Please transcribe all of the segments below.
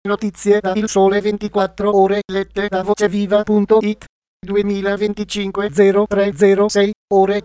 Notizie da Il Sole 24 Ore lette da voceviva.it 2025 0306 ore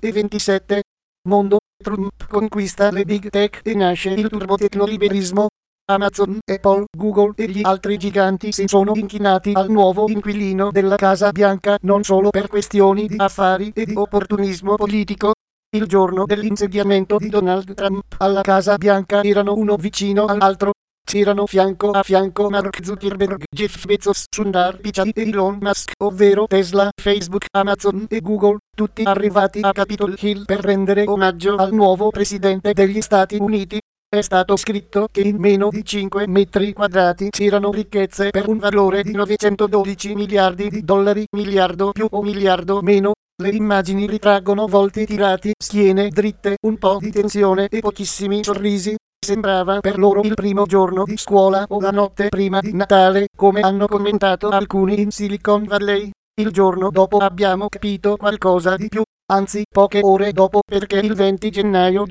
13:27. Mondo, Trump conquista le big tech e nasce il turbotecnoliberismo. Amazon, Apple, Google e gli altri giganti si sono inchinati al nuovo inquilino della Casa Bianca non solo per questioni di affari e di opportunismo politico. Il giorno dell'insediamento di Donald Trump alla Casa Bianca erano uno vicino all'altro. C'erano fianco a fianco Mark Zuckerberg, Jeff Bezos, Sundar Pichai e Elon Musk, ovvero Tesla, Facebook, Amazon e Google, tutti arrivati a Capitol Hill per rendere omaggio al nuovo presidente degli Stati Uniti. È stato scritto che in meno di 5 metri quadrati c'erano ricchezze per un valore di 912 miliardi di dollari, miliardo più o miliardo meno. Le immagini ritraggono volti tirati, schiene dritte, un po' di tensione e pochissimi sorrisi. Sembrava per loro il primo giorno di scuola o la notte prima di Natale, come hanno commentato alcuni in Silicon Valley. Il giorno dopo abbiamo capito qualcosa di più, anzi poche ore dopo, perché il 20 gennaio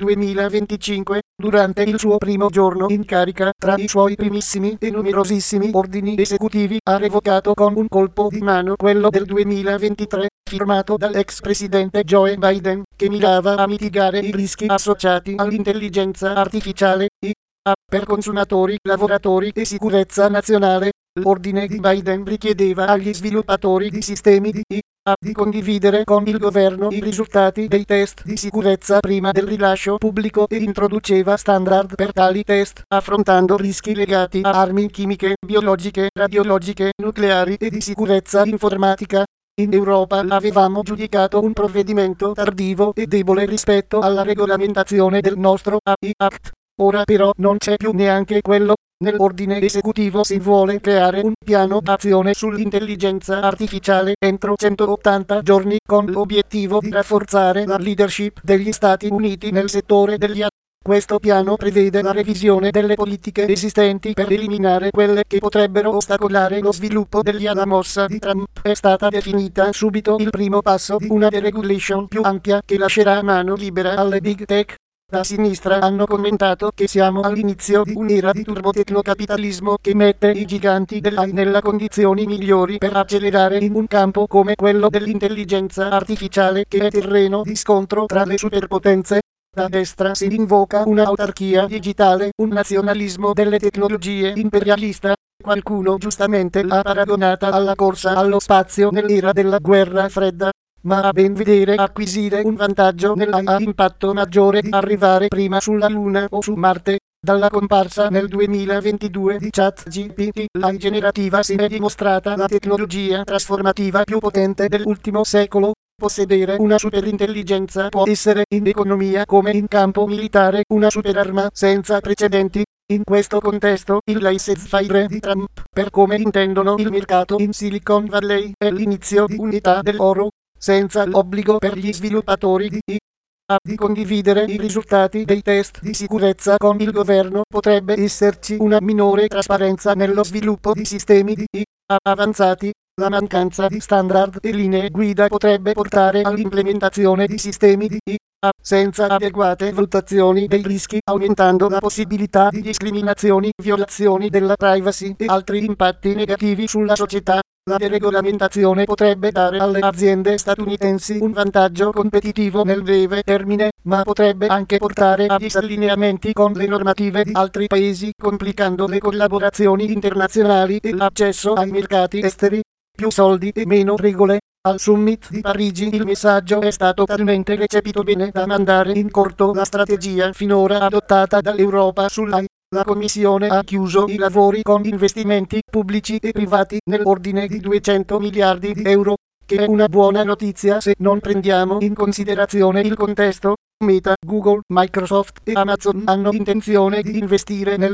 2025, durante il suo primo giorno in carica, tra i suoi primissimi e numerosissimi ordini esecutivi, ha revocato con un colpo di mano quello del 2023, firmato dall'ex presidente Joe Biden, che mirava a mitigare i rischi associati all'intelligenza artificiale, IA, per consumatori, lavoratori e sicurezza nazionale. L'ordine di Biden richiedeva agli sviluppatori di sistemi di IA di condividere con il governo i risultati dei test di sicurezza prima del rilascio pubblico e introduceva standard per tali test, affrontando rischi legati a armi chimiche, biologiche, radiologiche, nucleari e di sicurezza informatica. In Europa avevamo giudicato un provvedimento tardivo e debole rispetto alla regolamentazione del nostro AI Act. Ora però non c'è più neanche quello. Nell'ordine esecutivo si vuole creare un piano d'azione sull'intelligenza artificiale entro 180 giorni con l'obiettivo di rafforzare la leadership degli Stati Uniti nel settore degli AI. Questo piano prevede la revisione delle politiche esistenti per eliminare quelle che potrebbero ostacolare lo sviluppo degli AI. La mossa di Trump è stata definita subito il primo passo di una deregulation più ampia che lascerà mano libera alle big tech. Da sinistra hanno commentato che siamo all'inizio di un'era di turbotecnocapitalismo che mette i giganti dell'AI nelle condizioni migliori per accelerare in un campo come quello dell'intelligenza artificiale, che è terreno di scontro tra le superpotenze. Da destra si invoca un'autarchia digitale, un nazionalismo delle tecnologie imperialista. Qualcuno giustamente l'ha paragonata alla corsa allo spazio nell'era della guerra fredda. Ma a ben vedere acquisire un vantaggio nell'AI ha impatto maggiore di arrivare prima sulla Luna o su Marte. Dalla comparsa nel 2022 di ChatGPT, l'AI generativa si è dimostrata la tecnologia trasformativa più potente dell'ultimo secolo. Possedere una superintelligenza può essere in economia come in campo militare una superarma senza precedenti. In questo contesto, il laissez-faire di Trump, per come intendono il mercato in Silicon Valley, è l'inizio di un'età dell'oro. Senza l'obbligo per gli sviluppatori di IA di condividere i risultati dei test di sicurezza con il governo, potrebbe esserci una minore trasparenza nello sviluppo di sistemi di IA avanzati. La mancanza di standard e linee guida potrebbe portare all'implementazione di sistemi di IA senza adeguate valutazioni dei rischi, aumentando la possibilità di discriminazioni, violazioni della privacy e altri impatti negativi sulla società. La deregolamentazione potrebbe dare alle aziende statunitensi un vantaggio competitivo nel breve termine, ma potrebbe anche portare a disallineamenti con le normative di altri paesi, complicando le collaborazioni internazionali e l'accesso ai mercati esteri. Più soldi e meno regole. Al Summit di Parigi il messaggio è stato talmente recepito bene da mandare in corto la strategia finora adottata dall'Europa sull'AI. La Commissione ha chiuso i lavori con investimenti pubblici e privati nell'ordine di 200 miliardi di euro, che è una buona notizia se non prendiamo in considerazione il contesto. Meta, Google, Microsoft e Amazon hanno intenzione di investire nel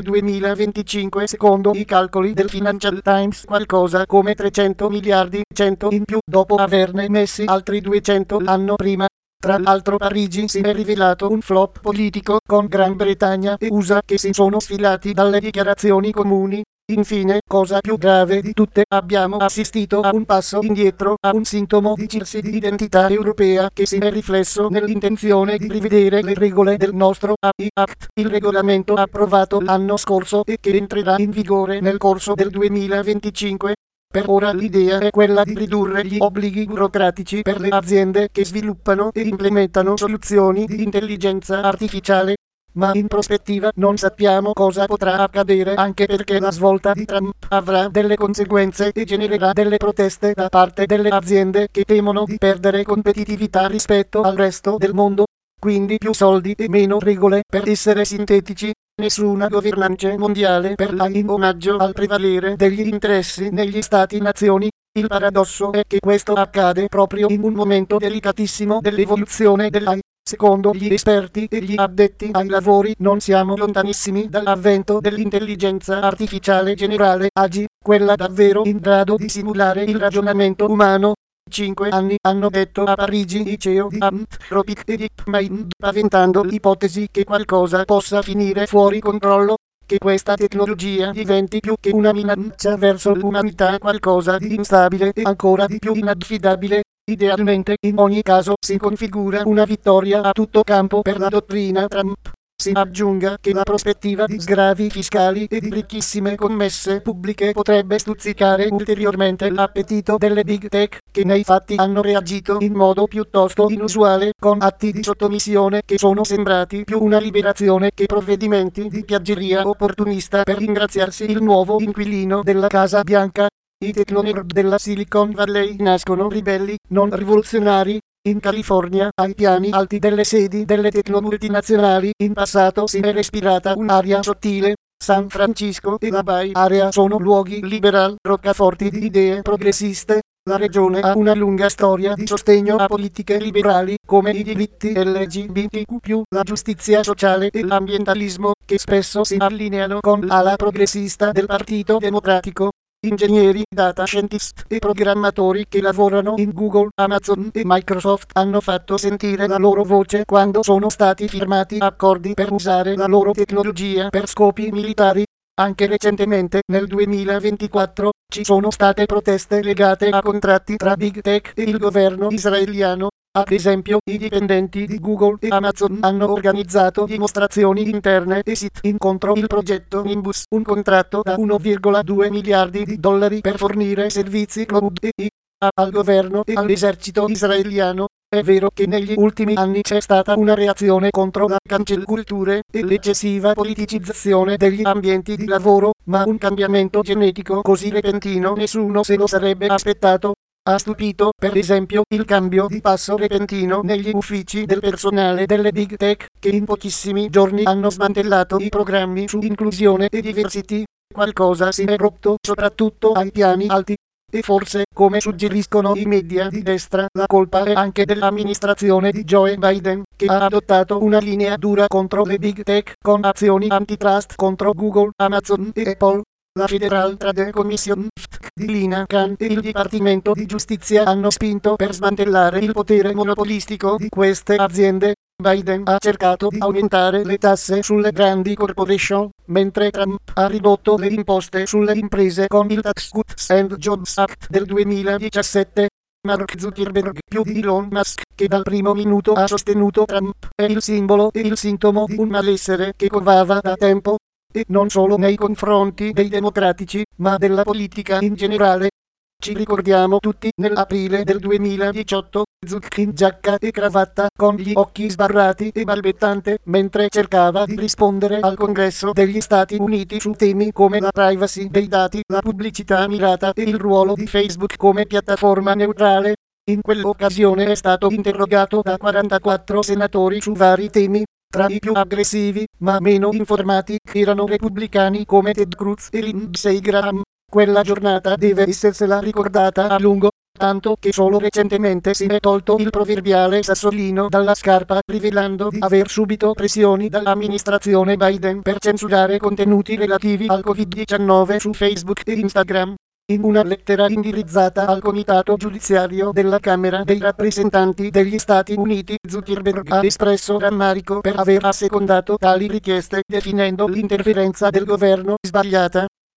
2025, secondo i calcoli del Financial Times, qualcosa come 300 miliardi, 100 in più dopo averne messi altri 200 l'anno prima. Tra l'altro Parigi si è rivelato un flop politico, con Gran Bretagna e USA che si sono sfilati dalle dichiarazioni comuni. Infine, cosa più grave di tutte, abbiamo assistito a un passo indietro, a un sintomo di crisi di identità europea che si è riflesso nell'intenzione di rivedere le regole del nostro AI Act, il regolamento approvato l'anno scorso e che entrerà in vigore nel corso del 2025. Per ora l'idea è quella di ridurre gli obblighi burocratici per le aziende che sviluppano e implementano soluzioni di intelligenza artificiale. Ma in prospettiva non sappiamo cosa potrà accadere, anche perché la svolta di Trump avrà delle conseguenze e genererà delle proteste da parte delle aziende che temono di perdere competitività rispetto al resto del mondo. Quindi più soldi e meno regole, per essere sintetici. Nessuna governance mondiale per l'AI in omaggio al prevalere degli interessi negli stati-nazioni. Il paradosso è che questo accade proprio in un momento delicatissimo dell'evoluzione dell'AI. Secondo gli esperti e gli addetti ai lavori non siamo lontanissimi dall'avvento dell'intelligenza artificiale generale AGI, quella davvero in grado di simulare il ragionamento umano. 5 anni hanno detto a Parigi i CEO di Anthropic e DeepMind, paventando l'ipotesi che qualcosa possa finire fuori controllo, che questa tecnologia diventi più che una minaccia verso l'umanità, qualcosa di instabile e ancora di più inaffidabile. Idealmente, in ogni caso, si configura una vittoria a tutto campo per la dottrina Trump. Si aggiunga che la prospettiva di sgravi fiscali e di ricchissime commesse pubbliche potrebbe stuzzicare ulteriormente l'appetito delle big tech, che nei fatti hanno reagito in modo piuttosto inusuale, con atti di sottomissione che sono sembrati più una liberazione che provvedimenti di piaggeria opportunista per ringraziarsi il nuovo inquilino della Casa Bianca. I tecnonerd della Silicon Valley nascono ribelli, non rivoluzionari. In California, ai piani alti delle sedi delle tecnomultinazionali, in passato si è respirata un'aria sottile. San Francisco e la Bay Area sono luoghi liberal, roccaforti di idee progressiste. La regione ha una lunga storia di sostegno a politiche liberali, come i diritti LGBTQ+, la giustizia sociale e l'ambientalismo, che spesso si allineano con l'ala progressista del Partito Democratico. Ingegneri, data scientist e programmatori che lavorano in Google, Amazon e Microsoft hanno fatto sentire la loro voce quando sono stati firmati accordi per usare la loro tecnologia per scopi militari. Anche recentemente, nel 2024, ci sono state proteste legate a contratti tra Big Tech e il governo israeliano. Ad esempio, i dipendenti di Google e Amazon hanno organizzato dimostrazioni interne e sit-in contro il progetto Nimbus, un contratto da 1,2 miliardi di dollari per fornire servizi cloud e IA al governo e all'esercito israeliano. È vero che negli ultimi anni c'è stata una reazione contro la cancel culture e l'eccessiva politicizzazione degli ambienti di lavoro, ma un cambiamento genetico così repentino nessuno se lo sarebbe aspettato. Ha stupito, per esempio, il cambio di passo repentino negli uffici del personale delle Big Tech, che in pochissimi giorni hanno smantellato i programmi su inclusione e diversity. Qualcosa si è rotto soprattutto ai piani alti. E forse, come suggeriscono i media di destra, la colpa è anche dell'amministrazione di Joe Biden, che ha adottato una linea dura contro le Big Tech, con azioni antitrust contro Google, Amazon e Apple. La Federal Trade Commission di Lina Khan e il Dipartimento di Giustizia hanno spinto per smantellare il potere monopolistico di queste aziende. Biden ha cercato di aumentare le tasse sulle grandi corporation, mentre Trump ha ridotto le imposte sulle imprese con il Tax Cuts and Jobs Act del 2017. Mark Zuckerberg, più di Elon Musk, che dal primo minuto ha sostenuto Trump, è il simbolo e il sintomo di un malessere che covava da tempo. E non solo nei confronti dei democratici, ma della politica in generale. Ci ricordiamo tutti, nell'aprile del 2018, Zuck in giacca e cravatta, con gli occhi sbarrati e balbettante, mentre cercava di rispondere al Congresso degli Stati Uniti su temi come la privacy dei dati, la pubblicità mirata e il ruolo di Facebook come piattaforma neutrale. In quell'occasione è stato interrogato da 44 senatori su vari temi. Tra i più aggressivi, ma meno informati, erano repubblicani come Ted Cruz e Lindsey Graham. Quella giornata deve essersela ricordata a lungo, tanto che solo recentemente si è tolto il proverbiale sassolino dalla scarpa, rivelando di aver subito pressioni dall'amministrazione Biden per censurare contenuti relativi al Covid-19 su Facebook e Instagram. In una lettera indirizzata al Comitato Giudiziario della Camera dei Rappresentanti degli Stati Uniti, Zuckerberg ha espresso rammarico per aver assecondato tali richieste, definendo l'interferenza del governo sbagliata.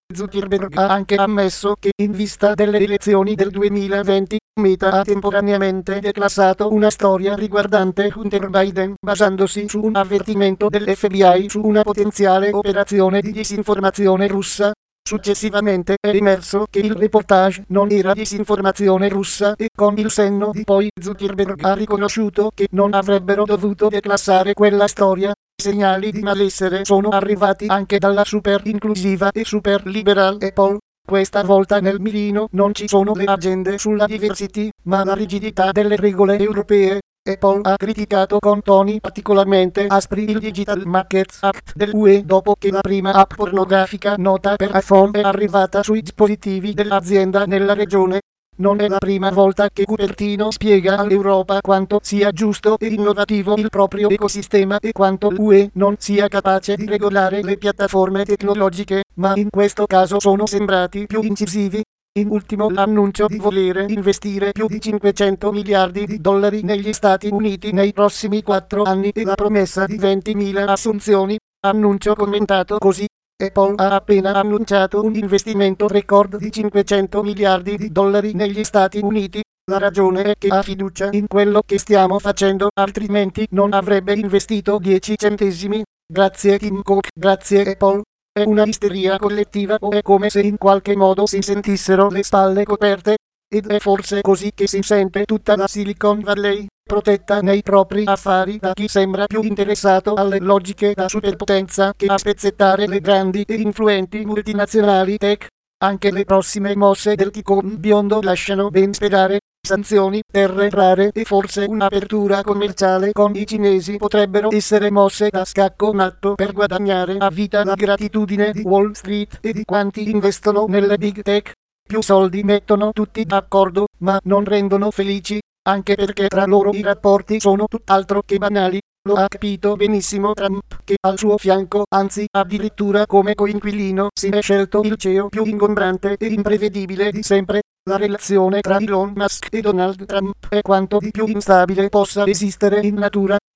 Zuckerberg ha anche ammesso che in vista delle elezioni del 2020, Meta ha temporaneamente declassato una storia riguardante Hunter Biden basandosi su un avvertimento dell'FBI su una potenziale operazione di disinformazione russa. Successivamente è emerso che il reportage non era disinformazione russa e con il senno di poi Zuckerberg ha riconosciuto che non avrebbero dovuto declassare quella storia. Segnali di malessere sono arrivati anche dalla super inclusiva e super liberal Apple. Questa volta nel mirino non ci sono le agende sulla diversity, ma la rigidità delle regole europee. Apple ha criticato con toni particolarmente aspri il Digital Markets Act dell'UE dopo che la prima app pornografica nota per iPhone è arrivata sui dispositivi dell'azienda nella regione. Non è la prima volta che Cupertino spiega all'Europa quanto sia giusto e innovativo il proprio ecosistema e quanto l'UE non sia capace di regolare le piattaforme tecnologiche, ma in questo caso sono sembrati più incisivi. In ultimo l'annuncio di volere investire più di 500 miliardi di dollari negli Stati Uniti nei prossimi 4 anni e la promessa di 20.000 assunzioni. Annuncio commentato così. Apple ha appena annunciato un investimento record di 500 miliardi di dollari negli Stati Uniti. La ragione è che ha fiducia in quello che stiamo facendo, altrimenti non avrebbe investito 10 centesimi. Grazie Tim Cook, grazie Apple. È una isteria collettiva o è come se in qualche modo si sentissero le spalle coperte? Ed è forse così che si sente tutta la Silicon Valley, protetta nei propri affari da chi sembra più interessato alle logiche da superpotenza che a spezzettare le grandi e influenti multinazionali tech. Anche le prossime mosse del ticone biondo lasciano ben sperare. Sanzioni, terre rare e forse un'apertura commerciale con i cinesi potrebbero essere mosse da scacco matto per guadagnare a vita la gratitudine di Wall Street e di quanti investono nelle big tech. Più soldi mettono tutti d'accordo, ma non rendono felici, anche perché tra loro i rapporti sono tutt'altro che banali. Lo ha capito benissimo Trump, che al suo fianco, anzi addirittura come coinquilino, si è scelto il CEO più ingombrante e imprevedibile di sempre. La relazione tra Elon Musk e Donald Trump è quanto di più instabile possa esistere in natura.